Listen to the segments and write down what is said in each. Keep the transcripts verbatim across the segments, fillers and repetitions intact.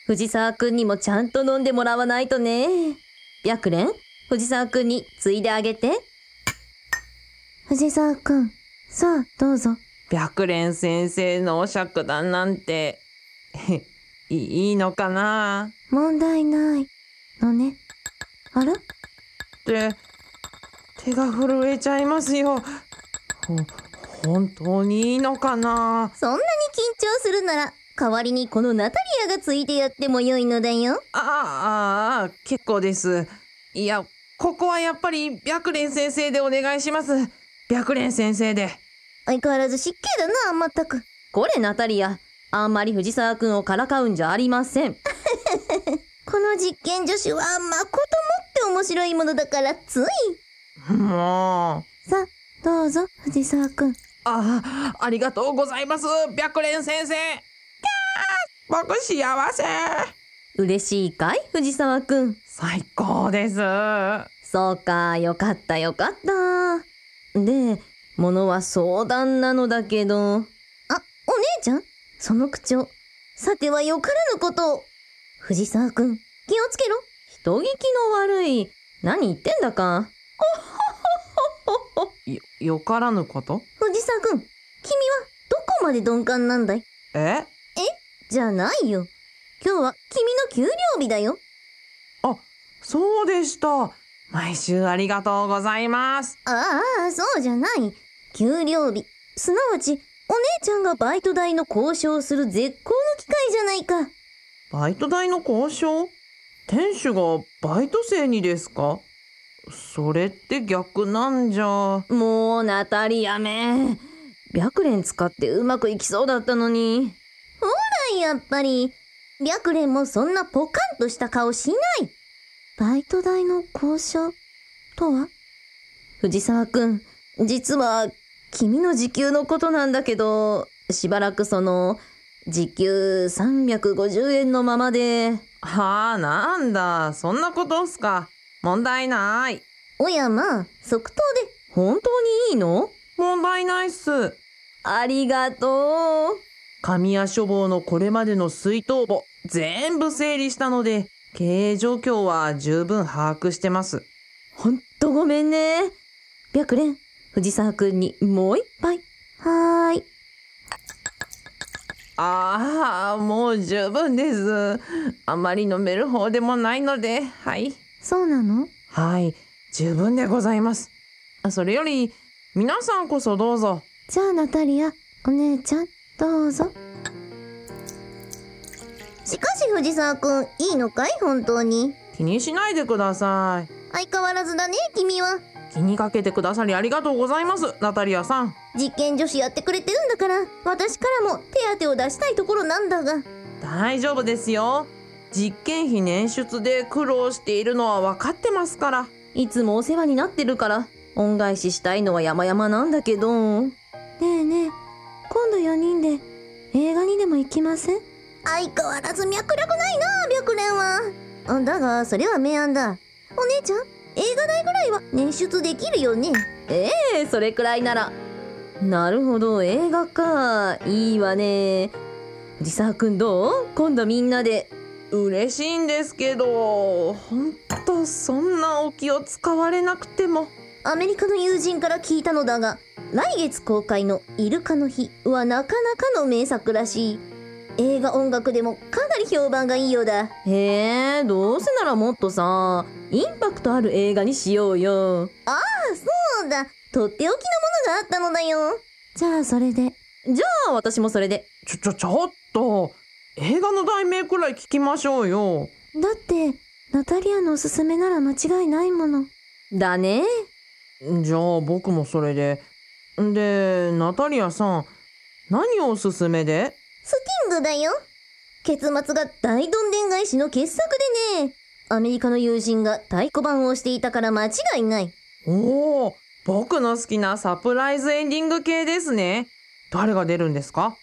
藤沢くんにもちゃんと飲んでもらわないとね。白蓮、藤沢くんについであげて。 藤沢くん、さあどうぞ。 白蓮先生のお酌談なんていいいのかな。 問題ないのね。あら？ って手が震えちゃいますよ。ほ本当にいいのかな。 そんなに緊張するなら代わりにこのナタリアがついてやってもよいのだよ。 ああ、結構です。いや、ここはやっぱり白蓮先生でお願いします。白蓮先生で。 相変わらず失敬だな、まったく。これナタリア、あんまり藤沢くんをからかうんじゃありません。この実験助手はまこともって面白いものだからつい。 もう。さあ、どうぞ、藤沢くん。 ああ、ありがとうございます、白蓮先生。キャー、僕幸せ。 嬉しいかい、藤沢くん。 最高です。 そうか、よかったよかった。で、ものは相談なのだけど。あ、お姉ちゃん、その口調。さてはよからぬことを。藤沢くん、気をつけろ。人聞きの悪い。何言ってんだか。 よ、よからぬこと？ 藤沢くん、君はどこまで鈍感なんだい？ え？ え？じゃないよ。今日は君の給料日だよ。 あ、そうでした。毎週ありがとうございます。 ああ、そうじゃない。給料日、すなわちお姉ちゃんがバイト代の交渉をする絶好の機会じゃないか。 バイト代の交渉？店主がバイト生にですか？それって逆なんじゃ。 もうナタリアめ。白蓮使ってうまくいきそうだったのに。ほらやっぱり白蓮もそんなポカンとした顔しない。 バイト代の交渉とは？ 藤沢くん、実は君の時給のことなんだけど、しばらくその時給さんびゃくごじゅうえんのままで。 はあ、なんだ、そんなことっすか。問題ない。 おやまあ、即答で本当にいいの？ 問題ないっす。 ありがとう。 神谷書房のこれまでの水筒簿全部整理したので、経営状況は十分把握してます。 ほんとごめんね。白蓮、藤沢くんにもう一杯。 はーい。 ああ、もう十分です。あまり飲める方でもないので、はい。 そうなの？ はい、十分でございます。それより、皆さんこそどうぞ。 じゃあナタリア、お姉ちゃん、どうぞ。 しかし藤沢くん、いいのかい本当に？ 気にしないでください。 相変わらずだね、君は。 気にかけてくださりありがとうございます、ナタリアさん。 実験助手やってくれてるんだから、私からも手当を出したいところなんだが。 大丈夫ですよ。実験費捻出で苦労しているのは分かってますから。 いつもお世話になってるから、恩返ししたいのは山々なんだけど。 ねえねえ、今度よにんで映画にでも行きません？ 相変わらず脈絡ないな、白蓮は。だが、それは明暗だ。お姉ちゃん、映画代ぐらいは捻出できるよね。ええ、それくらいなら。なるほど、映画か。いいわね。藤沢くんどう？今度みんなで。 嬉しいんですけど、ほんとそんなお気を使われなくても。 アメリカの友人から聞いたのだが、来月公開のイルカの日はなかなかの名作らしい。映画音楽でもかなり評判がいいようだ。へえ、どうせならもっとさ、インパクトある映画にしようよ。ああ、そうだ。とっておきのものがあったのだよ。 じゃあそれで。 じゃあ私もそれで。 ちょちょちょっと、映画の題名くらい聞きましょうよ。 だってナタリアのおすすめなら間違いないもの。 だね。 じゃあ僕もそれで。で、ナタリアさん、何をおすすめで？ スティングだよ。結末が大どんでん返しの傑作でね。アメリカの友人が太鼓判をしていたから間違いない。 おお、僕の好きなサプライズエンディング系ですね。誰が出るんですか？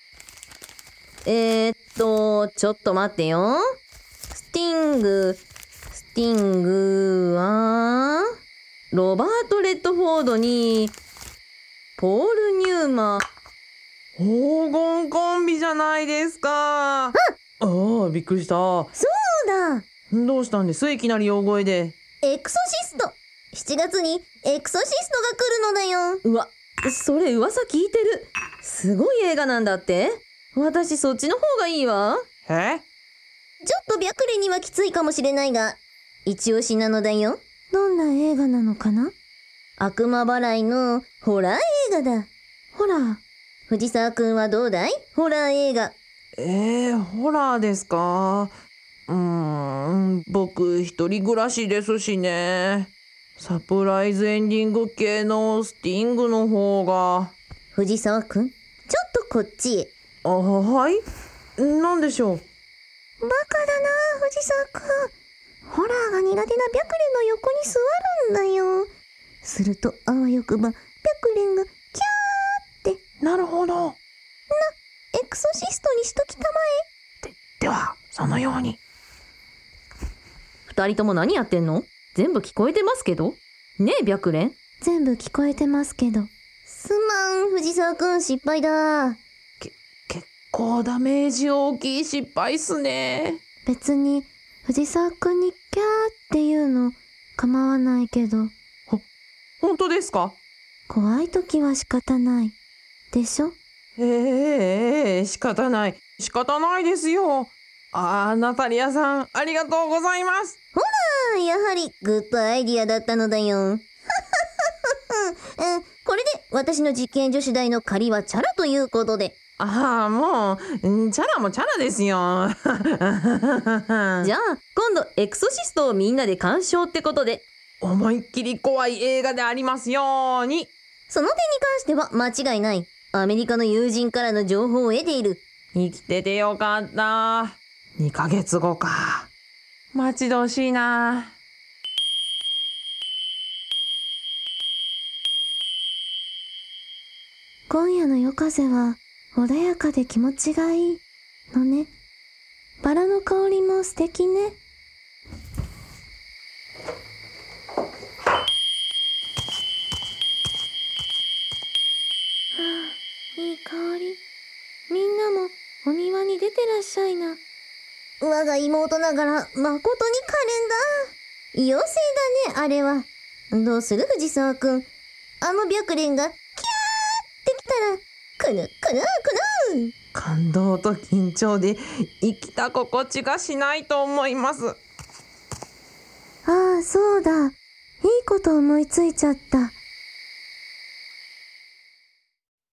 えー、っと、ちょっと待ってよ。スティング、スティングは、ロバート・レッドフォードに、ポール・ニューマン。 黄金コンビじゃないですか。 あ、 ああ、びっくりした。 そうだ、 どうしたんです？いきなり大声で。 エクソシスト。しちがつにエクソシストが来るのだよ。 うわ、それ噂聞いてる。すごい映画なんだって。私そっちの方がいいわ。 え？ ちょっと白蓮にはきついかもしれないが、一押しなのだよ。 どんな映画なのかな？ 悪魔払いのホラー映画だ。 ほら。 藤沢くんはどうだい？ホラー映画。 えー、ホラーですか？うーん、僕一人暮らしですしね。サプライズエンディング系のスティングの方が。 藤沢くん、ちょっとこっちへ。 あ、はい？なんでしょう？ バカだな、藤沢くん。ホラーが苦手な白蓮の横に座るんだよ。するとあわよくば白蓮がキャーって。 なるほど。 エクソシストにしときたまで、では、そのように。 二人とも何やってんの？全部聞こえてますけど。ねえ白蓮。全部聞こえてますけど。 すまん、藤沢くん、失敗だ。 け、結構ダメージ大きい失敗っすね。 別に藤沢くんにキャーっていうの構わないけど。 ほ、本当ですか？ 怖い時は仕方ないでしょ。 ええええ、仕方ない。仕方ないですよ。ああ、ナタリアさん、ありがとうございます。 ほら、やはりグッドアイディアだったのだよ。うん、これで私の実験助手代の借りはチャラということで。 ああ、もう、チャラもチャラですよ。 じゃあ今度エクソシストをみんなで鑑賞ってことで。 思いっきり怖い映画でありますように。 その点に関しては間違いない。アメリカの友人からの情報を得ている。 生きててよかった。にかげつごか。待ち遠しいな。 今夜の夜風は穏やかで気持ちがいいのね。バラの香りも素敵ね。いい香り。みんなもお庭に出てらっしゃいな。 我が妹ながら誠に可憐だ。妖精だね、あれは。どうする藤沢くん。あの白蓮がキャーってきたら、くぬくぬくぬ。 感動と緊張で生きた心地がしないと思います。 ああ、そうだ。いいこと思いついちゃった。